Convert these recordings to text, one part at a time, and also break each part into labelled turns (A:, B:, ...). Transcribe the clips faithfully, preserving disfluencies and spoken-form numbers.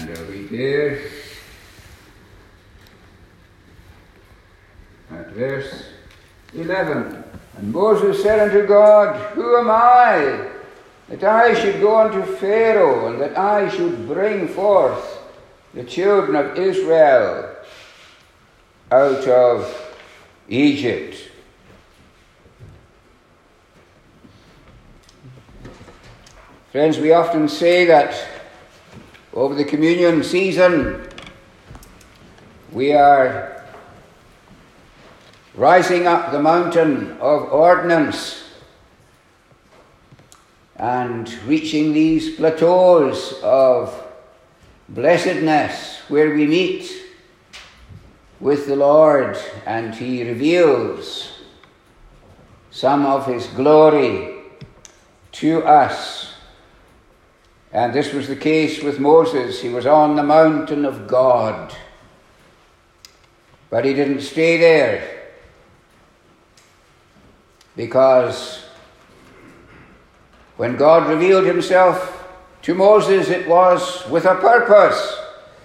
A: And are we there? At verse eleven. And Moses said unto God, Who am I, that I should go unto Pharaoh, and that I should bring forth the children of Israel out of Egypt? Friends, we often say that over the communion season we are rising up the mountain of ordinance and reaching these plateaus of blessedness where we meet with the Lord and He reveals some of His glory to us. And this was the case with Moses. He was on the mountain of God, but he didn't stay there, because when God revealed Himself to Moses, it was with a purpose.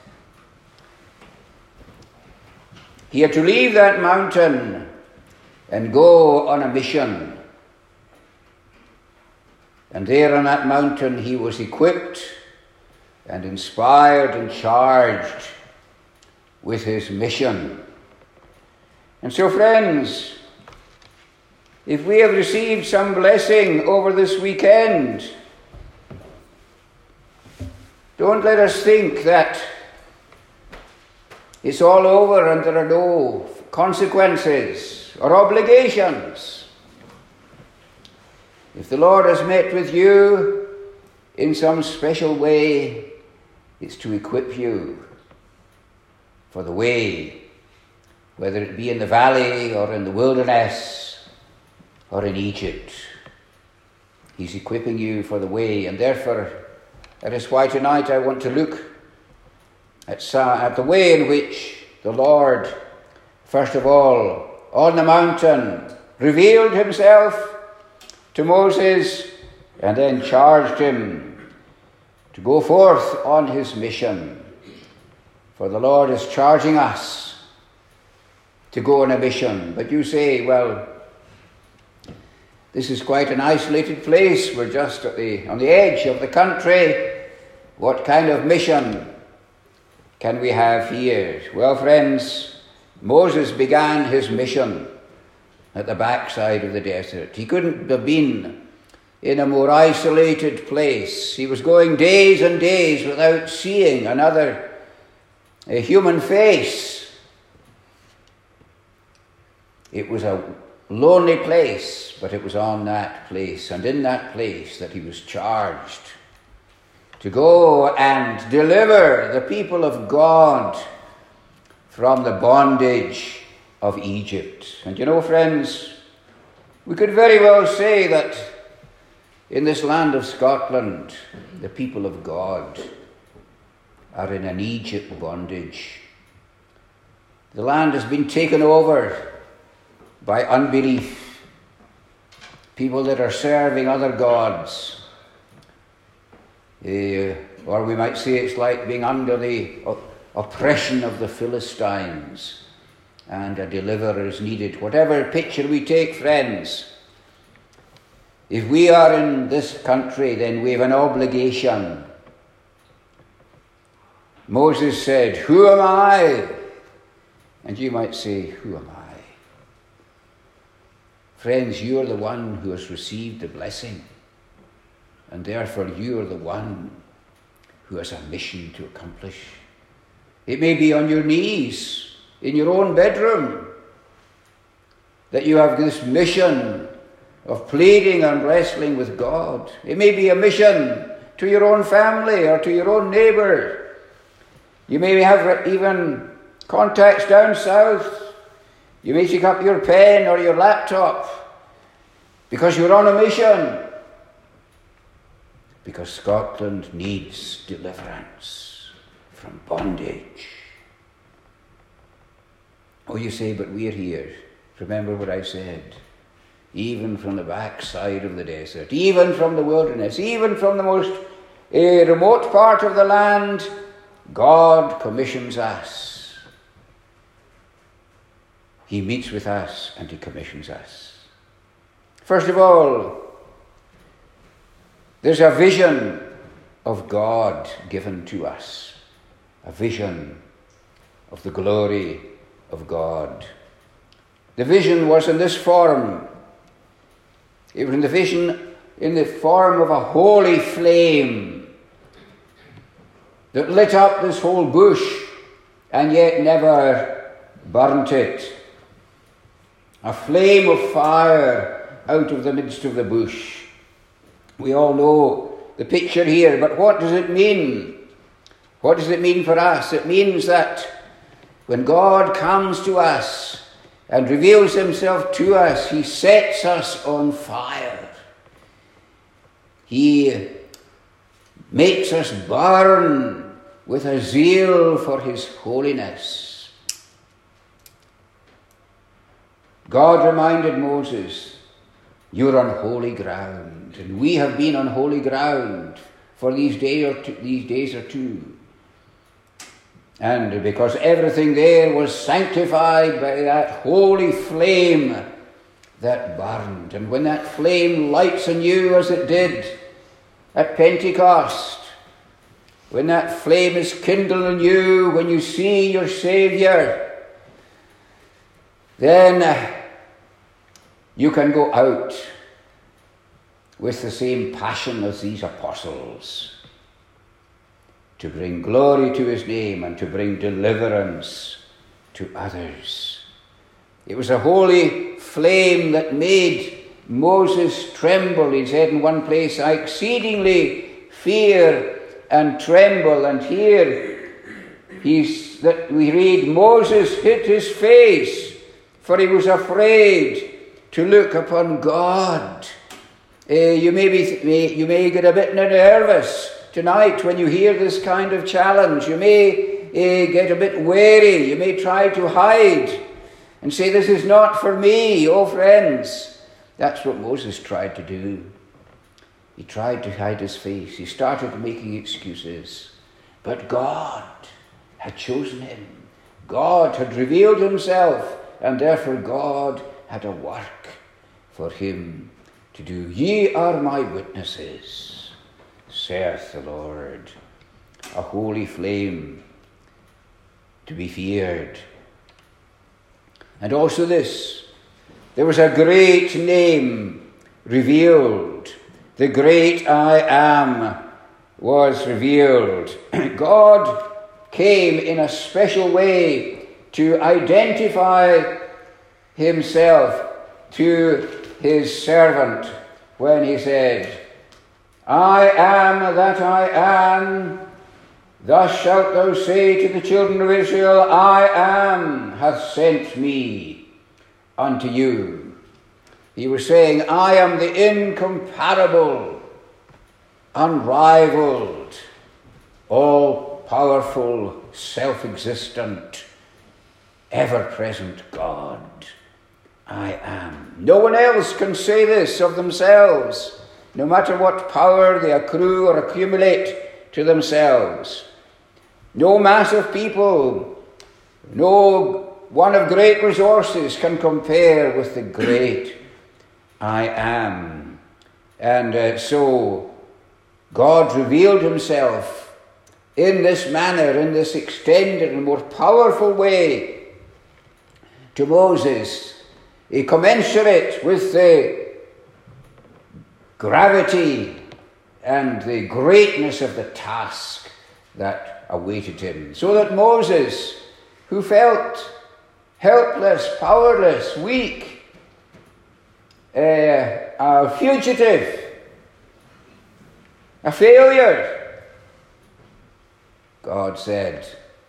A: He had to leave that mountain and go on a mission. And there on that mountain he was equipped and inspired and charged with his mission. And so, friends, if we have received some blessing over this weekend, don't let us think that it's all over and there are no consequences or obligations. If the Lord has met with you in some special way, it's to equip you for the way, whether it be in the valley or in the wilderness or in Egypt. He's equipping you for the way, and therefore that is why tonight I want to look at, at the way in which the Lord, first of all, on the mountain, revealed Himself to Moses, and then charged him to go forth on his mission. For the Lord is charging us to go on a mission. But you say, well, this is quite an isolated place. We're just at the on the edge of the country. What kind of mission can we have here? Well, friends, Moses began his mission at the backside of the desert. He couldn't have been in a more isolated place. He was going days and days without seeing another a human face. It was a lonely place, but it was on that place and in that place that he was charged to go and deliver the people of God from the bondage of Egypt. And you know, friends, we could very well say that in this land of Scotland, the people of God are in an Egypt bondage. The land has been taken over by unbelief, people that are serving other gods. Uh, or we might say it's like being under the oppression of the Philistines, and a deliverer is needed. Whatever picture we take, friends, if we are in this country, then we have an obligation. Moses said, Who am I? And you might say, Who am I? Friends, you are the one who has received the blessing, and therefore you are the one who has a mission to accomplish. It may be on your knees in your own bedroom that you have this mission of pleading and wrestling with God. It may be a mission to your own family or to your own neighbour. You may have even contacts down south. You may take up your pen or your laptop because you're on a mission. Because Scotland needs deliverance from bondage. Oh, you say, but we're here. Remember what I said. Even from the backside of the desert, even from the wilderness, even from the most uh, remote part of the land, God commissions us. He meets with us and he commissions us. First of all, there's a vision of God given to us. A vision of the glory of God. The vision was in this form. It was in the vision in the form of a holy flame that lit up this whole bush and yet never burnt it. A flame of fire out of the midst of the bush. We all know the picture here, but what does it mean? What does it mean for us? It means that when God comes to us and reveals himself to us, he sets us on fire. He makes us burn with a zeal for his holiness. God reminded Moses, you're on holy ground, and we have been on holy ground for these, day or two, these days or two. And because everything there was sanctified by that holy flame that burned. And when that flame lights on you as it did at Pentecost, when that flame is kindled in you, when you see your Saviour, then you can go out with the same passion as these apostles to bring glory to his name and to bring deliverance to others. It was a holy flame that made Moses tremble. He said in one place, I exceedingly fear and tremble. And here he's, that we read, Moses hid his face, for he was afraid to look upon God. Uh, you, may be, may, you may get a bit nervous tonight when you hear this kind of challenge. You may uh, get a bit wary. You may try to hide and say, this is not for me. Oh, friends, that's what Moses tried to do. He tried to hide his face. He started making excuses. But God had chosen him. God had revealed himself, and therefore God had a work for him to do. Ye are my witnesses, saith the Lord. A holy flame to be feared. And also this, there was a great name revealed. The great I Am was revealed. God came in a special way to identify himself to his servant when he said, I am that I am. Thus shalt thou say to the children of Israel, I am hath sent me unto you. He was saying, I am the incomparable, unrivaled, all-powerful, self-existent, ever-present God. I am. No one else can say this of themselves, no matter what power they accrue or accumulate to themselves. No mass of people, no one of great resources can compare with the great I Am. And uh, so God revealed himself in this manner, in this extended and more powerful way to Moses, a commensurate with the gravity and the greatness of the task that awaited him. So that Moses, who felt helpless, powerless, weak, uh, a fugitive, a failure, God said,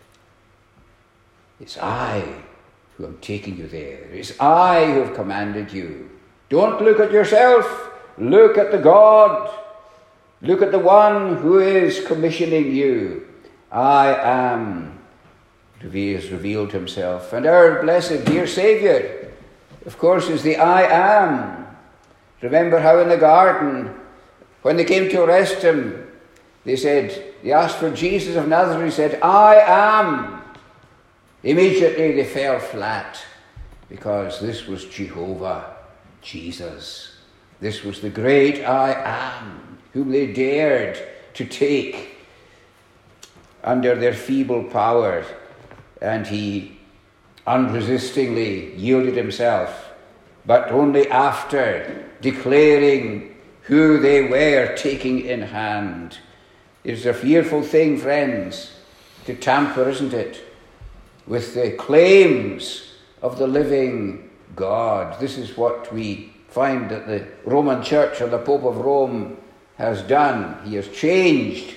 A: it's I who am taking you there. It's I who have commanded you. Don't look at yourself. Look at the God. Look at the one who is commissioning you. I am. He has revealed himself. And our blessed dear Saviour, of course, is the I am. Remember how in the garden, when they came to arrest him, They said, they asked for Jesus of Nazareth. He said, I am. Immediately they fell flat, because this was Jehovah, Jesus. This was the great I am, whom they dared to take under their feeble power. And he unresistingly yielded himself, but only after declaring who they were taking in hand. It's a fearful thing, friends, to tamper, isn't it, with the claims of the living God. This is what we find that the Roman Church or the Pope of Rome has done. He has changed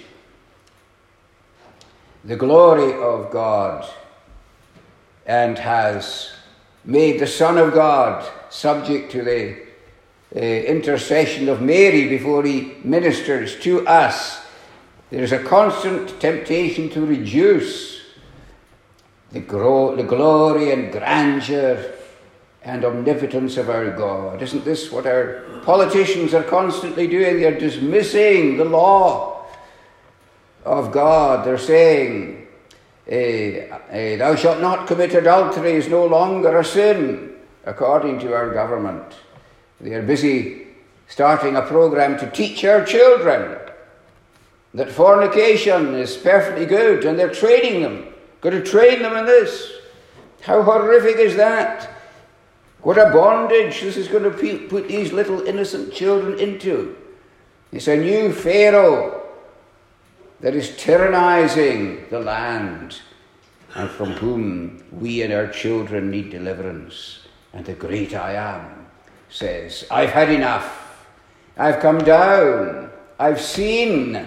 A: the glory of God and has made the Son of God subject to the uh, intercession of Mary before he ministers to us. There is a constant temptation to reduce the, gro- the glory and grandeur and omnipotence of our God. Isn't this what our politicians are constantly doing? They're dismissing the law of God. They're saying, eh, eh, thou shalt not commit adultery is no longer a sin, according to our government. They are busy starting a program to teach our children that fornication is perfectly good, and they're training them, going to train them in this. How horrific is that? What a bondage this is going to put these little innocent children into. It's a new Pharaoh that is tyrannizing the land, and from whom we and our children need deliverance. And the great I am says, I've had enough. I've come down. I've seen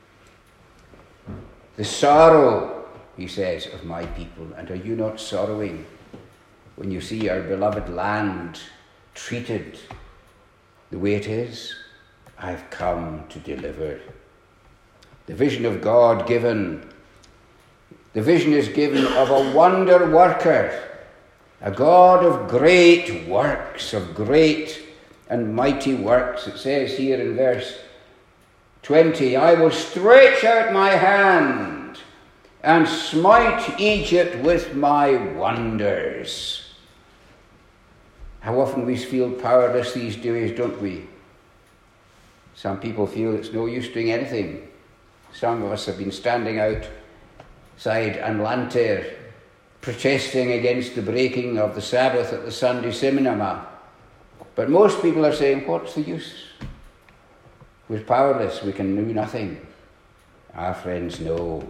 A: the sorrow, he says, of my people. And are you not sorrowing when you see our beloved land treated the way it is? I've come to deliver. The vision of God given, the vision is given of a wonder worker, a God of great works, of great and mighty works. It says here in verse twenty, I will stretch out my hand and smite Egypt with my wonders. How often we feel powerless these days, don't we? Some people feel it's no use doing anything. Some of us have been standing outside Anlanter protesting against the breaking of the Sabbath at the Sunday cinema. But most people are saying, what's the use? We're powerless, we can do nothing. Our friends know.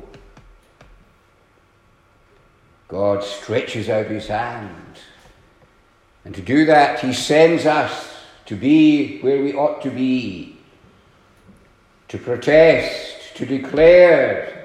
A: God stretches out his hand. And to do that, he sends us to be where we ought to be. To protest, to declare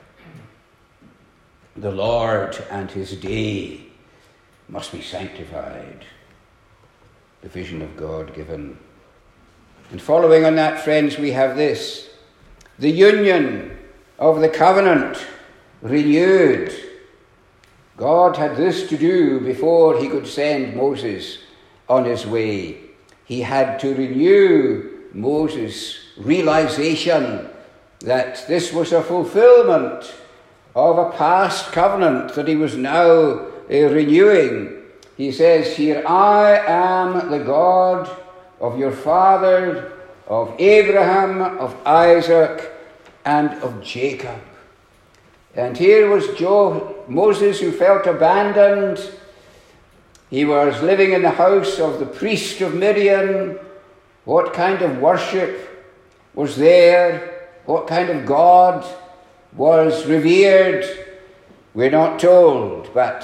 A: the Lord and his day must be sanctified. The vision of God given. And following on that, friends, we have this. The union of the covenant renewed. God had this to do before he could send Moses on his way. He had to renew Moses' realization that this was a fulfillment of a past covenant that he was now uh, renewing. He says here, I am the God of your father, of Abraham, of Isaac, and of Jacob. And here was Jo- Moses who felt abandoned. He was living in the house of the priest of Midian. What kind of worship was there? What kind of God was revered? We're not told, but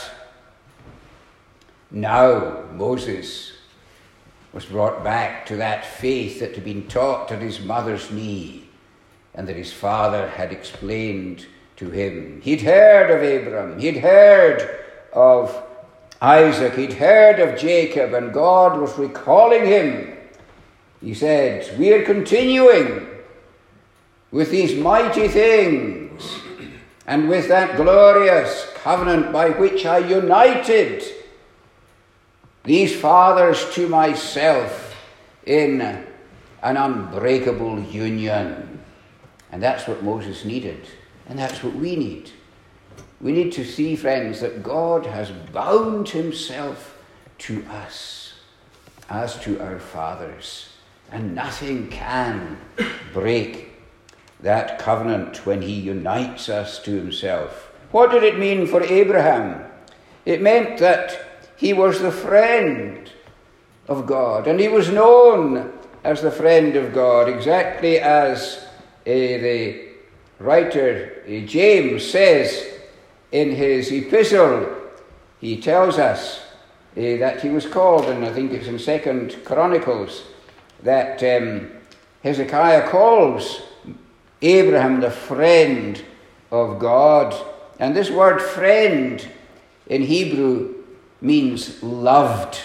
A: now Moses was brought back to that faith that had been taught at his mother's knee and that his father had explained to him. He'd heard of Abraham, he'd heard of Isaac, he'd heard of Jacob, and God was recalling him. He said, we are continuing with these mighty things and with that glorious covenant by which I united these fathers to myself in an unbreakable union. And that's what Moses needed. And that's what we need. We need to see, friends, that God has bound himself to us as to our fathers. And nothing can break that covenant when he unites us to himself. What did it mean for Abraham? It meant that he was the friend of God, and he was known as the friend of God, exactly as uh, the writer uh, James says in his epistle. He tells us uh, that he was called, and I think it's in Second Chronicles, that um, Hezekiah calls Abraham the friend of God. And this word friend in Hebrew means loved.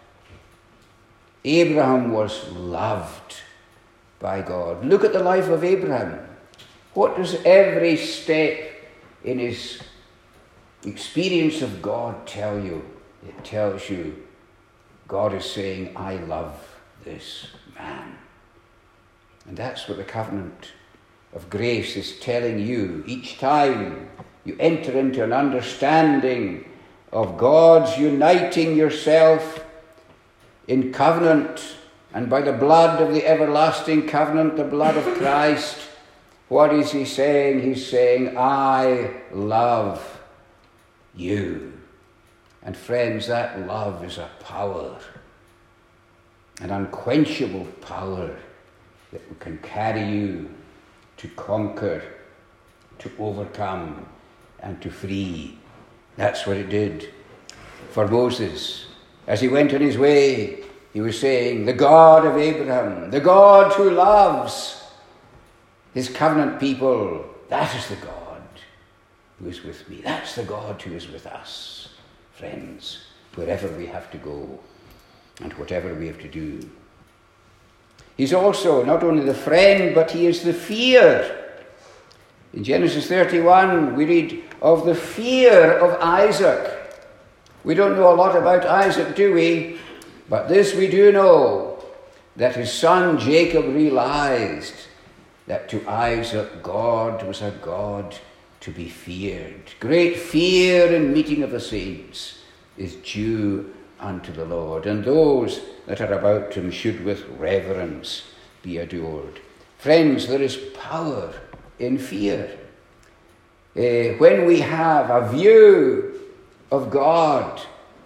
A: Abraham was loved by God. Look at the life of Abraham. What does every step in his experience of God tell you? It tells you God is saying, I love this man. And that's what the covenant of grace is telling you. Each time you enter into an understanding of God's uniting yourself in covenant, and by the blood of the everlasting covenant, the blood of Christ, what is he saying? He's saying, I love you. And friends, that love is a power, an unquenchable power that can carry you to conquer, to overcome, and to free. That's what it did for Moses. As he went on his way, he was saying, the God of Abraham, the God who loves his covenant people, that is the God who is with me. That's the God who is with us, friends, wherever we have to go and whatever we have to do. He's also not only the friend, but he is the fear. In Genesis thirty-one, we read of the fear of Isaac. We don't know a lot about Isaac, do we? But this we do know, that his son Jacob realized that to Isaac God was a God to be feared. Great fear and meeting of the saints is due unto the Lord, and those that are about him should with reverence be adored. Friends, there is power in fear. Uh, when we have a view of God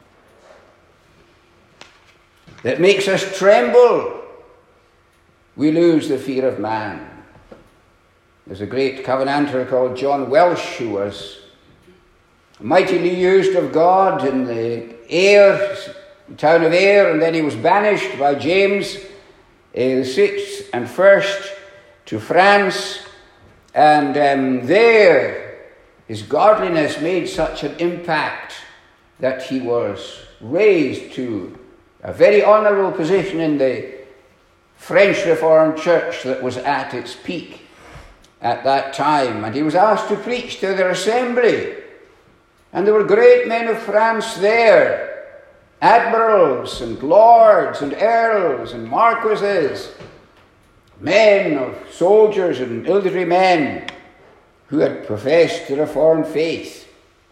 A: that makes us tremble, we lose the fear of man. There's a great Covenanter called John Welsh who was mightily used of God in the Ayr, the town of Ayr, and then he was banished by James uh, the sixth and first to France, and um, there his godliness made such an impact that he was raised to a very honourable position in the French Reformed Church that was at its peak at that time. And he was asked to preach to their assembly. And there were great men of France there, admirals and lords and earls and marquises, men of soldiers and military men who had professed the Reformed faith.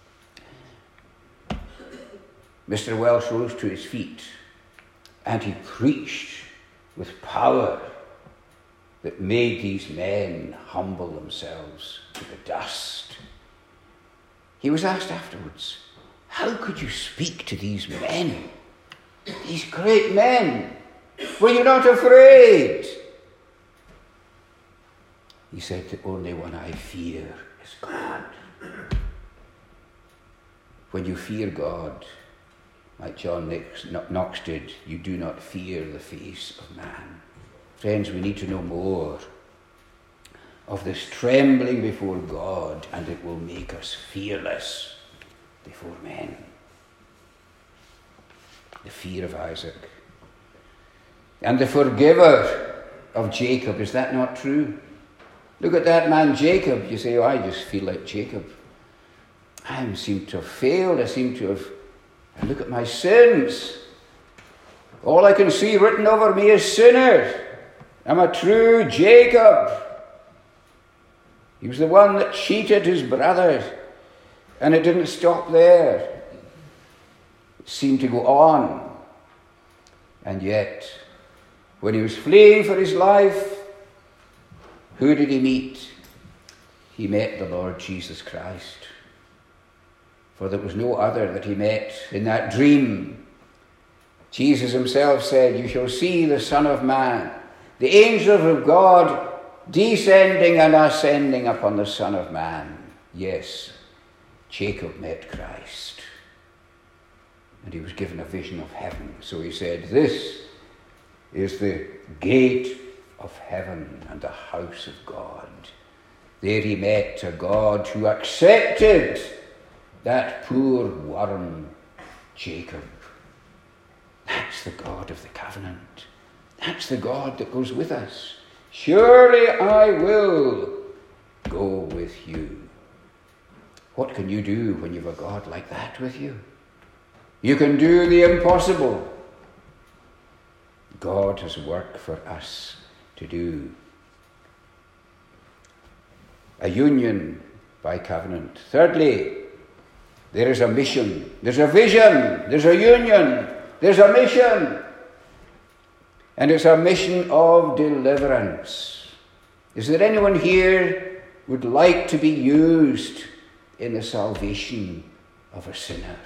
A: Mister Welsh rose to his feet and he preached with power that made these men humble themselves to the dust. He was asked afterwards, how could you speak to these men, these great men? Were you not afraid? He said, the only one I fear is God. When you fear God, like John Knox did, you do not fear the face of man. Friends, we need to know more of this trembling before God, and it will make us fearless before men. The fear of Isaac. And the forgiver of Jacob. Is that not true? Look at that man Jacob. You say, oh, I just feel like Jacob. I seem to have failed. I seem to have... And look at my sins. All I can see written over me is sinners. I'm a true Jacob. He was the one that cheated his brother. And it didn't stop there. It seemed to go on. And yet, when he was fleeing for his life, who did he meet? He met the Lord Jesus Christ. For there was no other that he met in that dream. Jesus himself said, "You shall see the Son of Man, the angels of God, descending and ascending upon the Son of Man." Yes, Jacob met Christ. And he was given a vision of heaven. So he said, "This is the gate of heaven and the house of God." There he met a God who accepted that poor worm, Jacob. That's the God of the covenant. That's the God that goes with us. "Surely I will go with you." What can you do when you've a God like that with you? You can do the impossible. God has work for us to do. A union by covenant. Thirdly, there is a mission. There's a vision. There's a union. There's a mission. And it's a mission of deliverance. Is there anyone here would like to be used in the salvation of a sinner?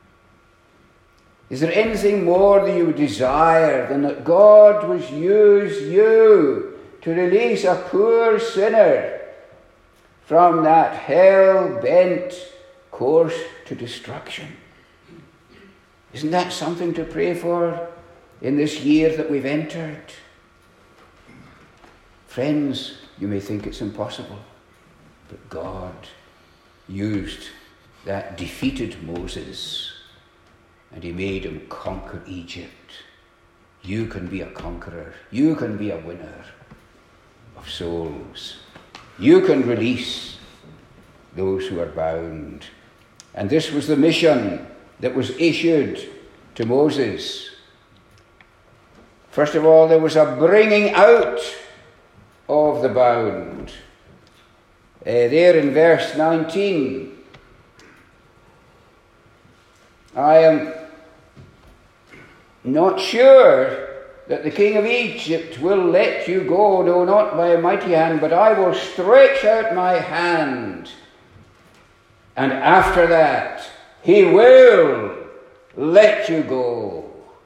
A: Is there anything more that you would desire than that God would use you to release a poor sinner from that hell-bent course to destruction? Isn't that something to pray for in this year that we've entered? Friends, you may think it's impossible, but God used that defeated Moses and he made him conquer Egypt. You can be a conqueror. You can be a winner of souls. You can release those who are bound. And this was the mission that was issued to Moses. First of all, there was a bringing out of the bound. Uh, there in verse nineteen, I am not sure that the king of Egypt will let you go, no, not by a mighty hand, but I will stretch out my hand. And after that, he will let you go.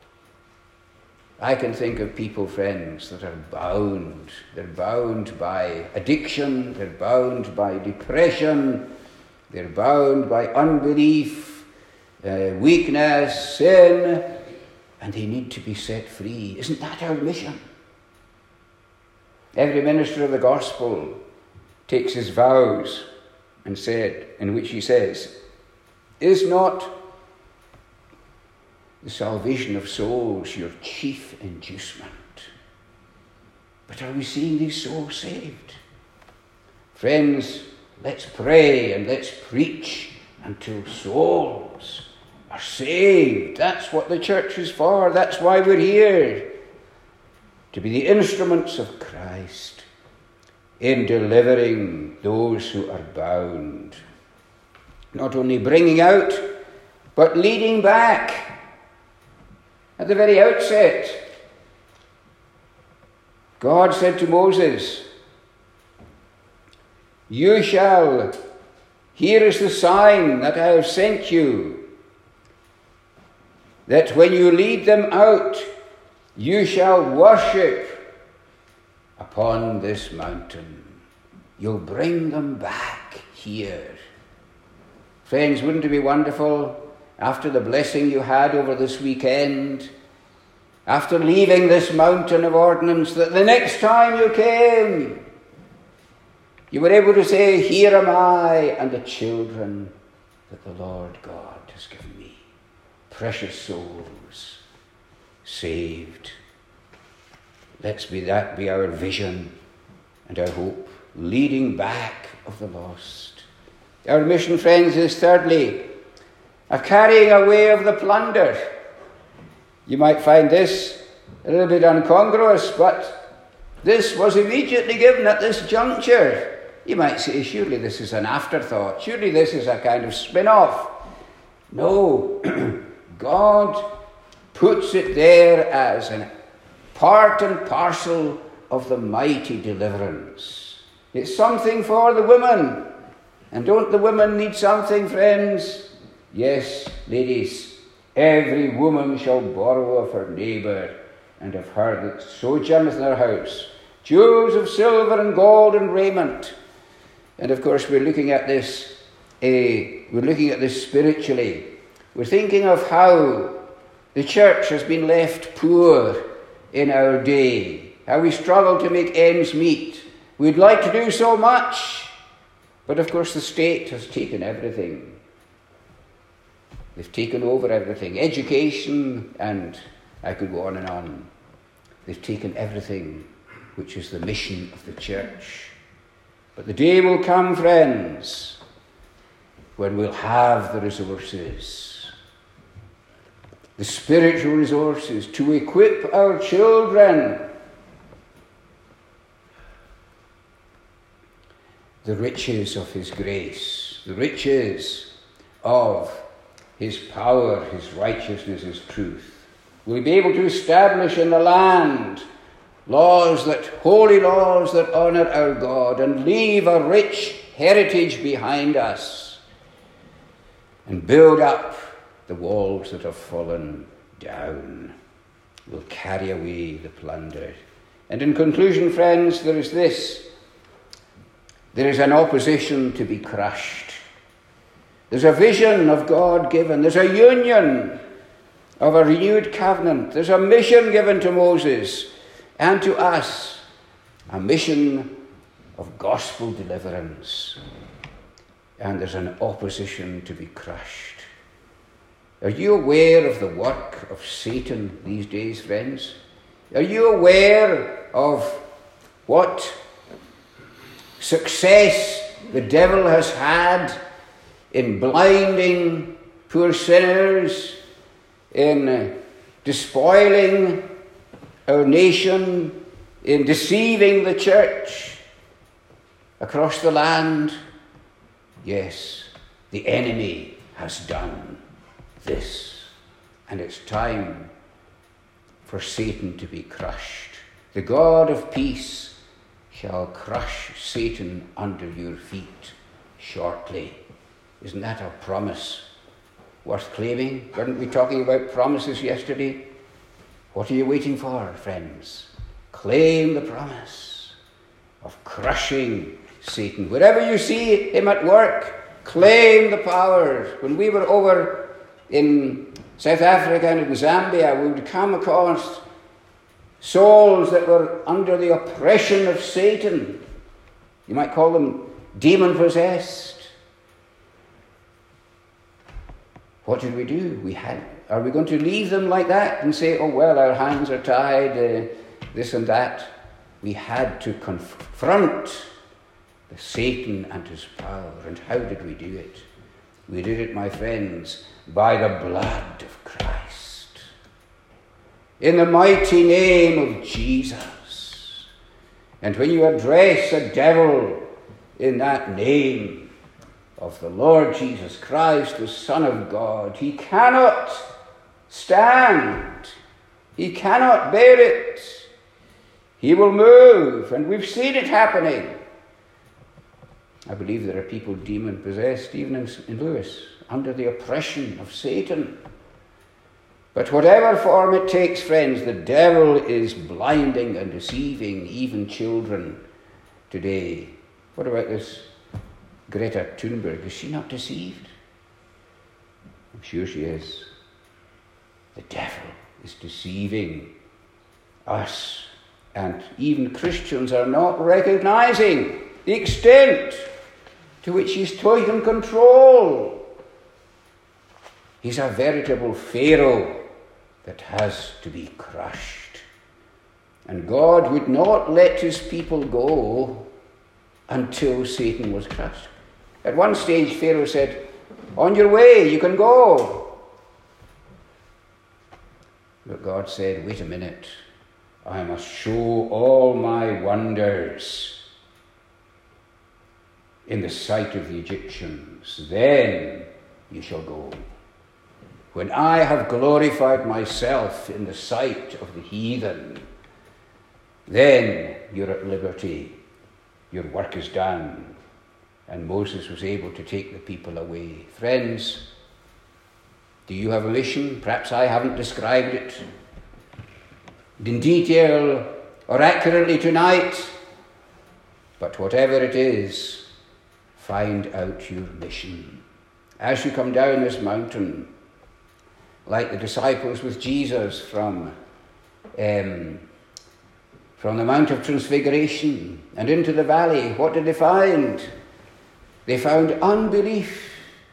A: I can think of people, friends, that are bound. They're bound by addiction. They're bound by depression. They're bound by unbelief, uh, weakness, sin. And they need to be set free. Isn't that our mission? Every minister of the gospel takes his vows and said, in which he says, "Is not the salvation of souls your chief inducement?" But are we seeing these souls saved? Friends, let's pray and let's preach until souls are saved. That's what the church is for. That's why we're here. To be the instruments of Christ in delivering those who are bound. Not only bringing out, but leading back. At the very outset, God said to Moses, "You shall, here is the sign that I have sent you, that when you lead them out, you shall worship upon this mountain." You'll bring them back here. Friends, wouldn't it be wonderful, after the blessing you had over this weekend, after leaving this mountain of ordinance, that the next time you came, you were able to say, "Here am I and the children that the Lord God has given me." Precious souls saved. Let's be that be our vision and our hope, leading back of the lost. Our mission, friends, is thirdly a carrying away of the plunder. You might find this a little bit incongruous, but this was immediately given at this juncture. You might say, surely this is an afterthought. Surely this is a kind of spin-off. No, God puts it there as a part and parcel of the mighty deliverance. It's something for the women. And don't the women need something, friends? Yes, ladies, every woman shall borrow of her neighbour and of her that sojourneth in her house jewels of silver and gold and raiment. And of course we're looking at this uh, we're looking at this spiritually. We're thinking of how the church has been left poor in our day, how we struggle to make ends meet. We'd like to do so much, but of course the state has taken everything. They've taken over everything. Education, and I could go on and on. They've taken everything, which is the mission of the church. But the day will come, friends, when we'll have the resources, the spiritual resources to equip our children. The riches of his grace, the riches of his power, his righteousness, his truth. We'll be able to establish in the land laws that, holy laws that honour our God and leave a rich heritage behind us and build up the walls that have fallen down. We'll carry away the plunder. And in conclusion, friends, there is this. There is an opposition to be crushed. There's a vision of God given. There's a union of a renewed covenant. There's a mission given to Moses and to us, a mission of gospel deliverance. And there's an opposition to be crushed. Are you aware of the work of Satan these days, friends? Are you aware of what success the devil has had in blinding poor sinners, in uh, despoiling our nation, in deceiving the church across the land? Yes, the enemy has done this, and it's time for Satan to be crushed. The God of peace shall crush Satan under your feet shortly. Isn't that a promise worth claiming? Weren't we talking about promises yesterday? What are you waiting for, friends? Claim the promise of crushing Satan. Wherever you see him at work, claim the powers. When we were over in South Africa and in Zambia, we would come across souls that were under the oppression of Satan. You might call them demon-possessed. What did we do? We had. Are we going to leave them like that and say, oh, well, our hands are tied, uh, this and that? We had to confront the Satan and his power. And how did we do it? We did it, my friends, by the blood of Christ. In the mighty name of Jesus. And when you address a devil in that name of the Lord Jesus Christ, the Son of God, he cannot stand. He cannot bear it. He will move, and we've seen it happening. I believe there are people demon-possessed, even in, in Lewis, under the oppression of Satan. But whatever form it takes, friends, the devil is blinding and deceiving even children today. What about this Greta Thunberg? Is she not deceived? I'm sure she is. The devil is deceiving us, and even Christians are not recognizing the extent to which he's taken control. He's a veritable Pharaoh that has to be crushed. And God would not let his people go until Satan was crushed. At one stage, Pharaoh said, on your way, you can go. But God said, wait a minute, I must show all my wonders in the sight of the Egyptians, then you shall go. When I have glorified myself in the sight of the heathen, then you're at liberty. Your work is done. And Moses was able to take the people away. Friends, do you have a mission? Perhaps I haven't described it in detail or accurately tonight. But whatever it is, find out your mission. As you come down this mountain, like the disciples with Jesus from, um, from the Mount of Transfiguration and into the valley, what did they find? They found unbelief.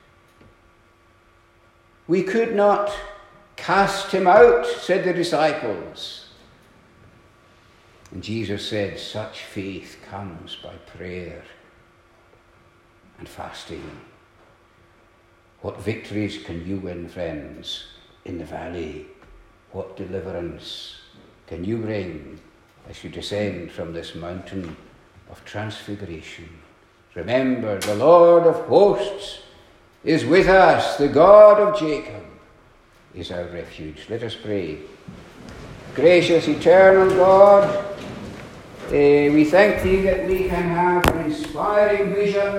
A: We could not cast him out, said the disciples. And Jesus said, such faith comes by prayer and fasting. What victories can you win, friends, in the valley? What deliverance can you bring as you descend from this mountain of transfiguration? Remember, the Lord of hosts is with us. The God of Jacob is our refuge. Let us pray. Gracious, eternal God, uh, we thank thee that we can have an inspiring vision